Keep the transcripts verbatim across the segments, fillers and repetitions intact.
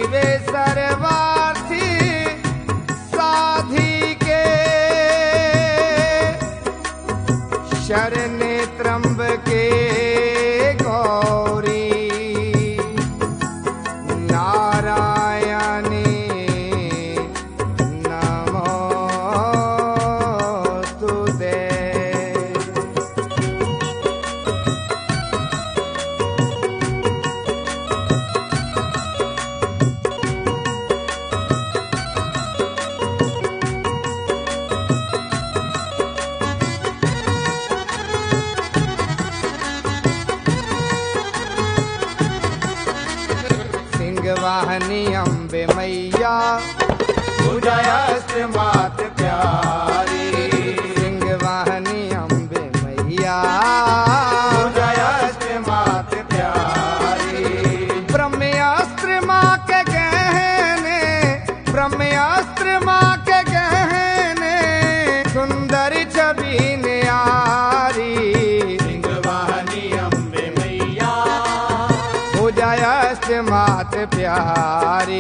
वे सर्वार्थी साधी के, शरणे त्र्यंबके गौरी नारायणी नमोस्तुते। वाहनी अम्बे मैया पूजायास्त्र मात प्यारी, सिंह वाहनी अम्बे मैया पूजायास्त्र मात प्यारी। ब्रह्मास्त्र माँ के गहने, ब्रह्मास्त्र माँ के गहने, सुंदर छवि न्यारी। सिंह वाहनी अम्बे मैया पूजायास्त्र मात प्यारी।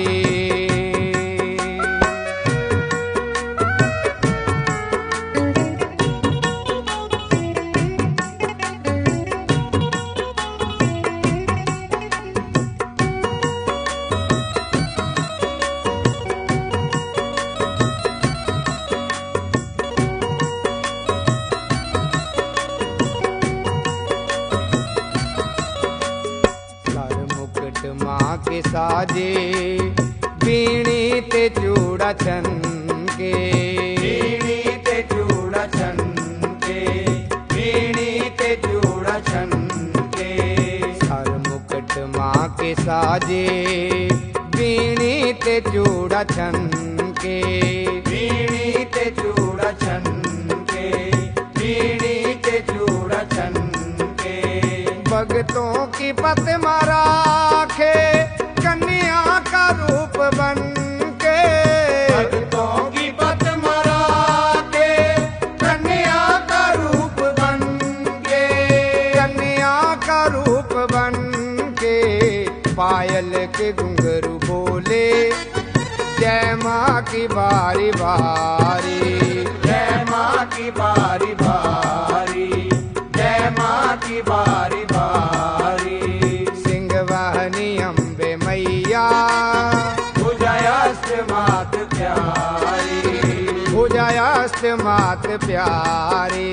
माँ के साजे बीणी ते चूड़ा छन के, बीणी ते चूड़ा छन के, बीणी ते चूड़ा छन के। सर मुकुट माँ के साजे बीणी ते चूड़ा छन के, बीणी ते चूड़ा छन के, बीणी ते चूड़ा छन के। भगतों की पतमा राखे कन्या का रूप बन के, भक्तों की पतमा राखे कन्या का रूप बन के, कन्या का रूप बन के। पायल के घुंघरू बोले जय माँ की बारी बारी, जय माँ की बारी बारी, जय माँ की बारी बारी। सिंह वाहनी अम्बे मैया पूजायास्त्र मात प्यारी, पूजायास्त्र मात प्यारी।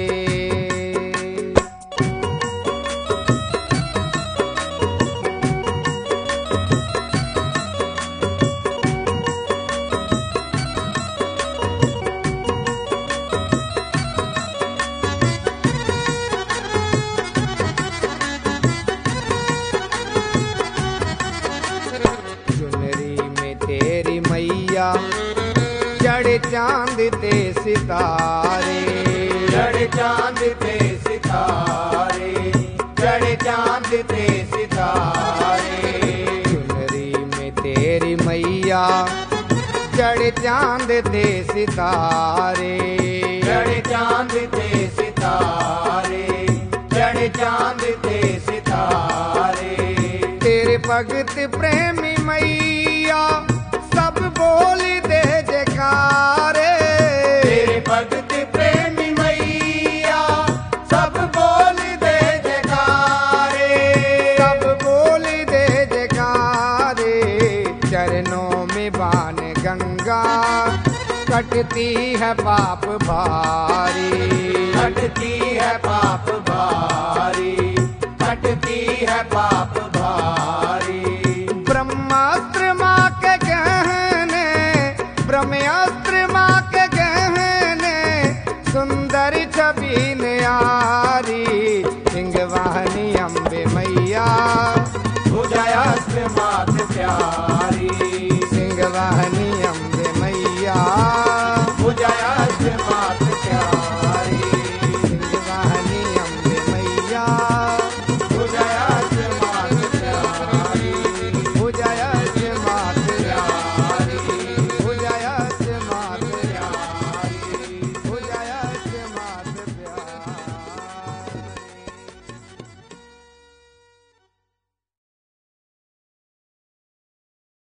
मैया चढ़ चांद ते सितारे, चढ़ चांद ते सितारे, चढ़ चांद ते सितारे। चुनरी में तेरी मैया चढ़ चांद ते सितारे, चढ़ चांद ते सितारे, चढ़ चांद ते सितारे। तेरे भगत प्रेमी मैया सब बोल दे जयकारे, तेरे भगत प्रेमी मैया सब बोल दे जयकारे, सब बोल दे जयकारे। चरणों में बान गंगा कटती है पाप भारी, कटती है पाप भारी, कटती है पाप भारी। ब्रह्मास्त्र माँ के गहने, ब्रह्मास्त्र माँ के गहने, सुंदर छवि न्यारी। सिंह वाहनी अम्बे मैया पूजायास्त्र मात प्यारी।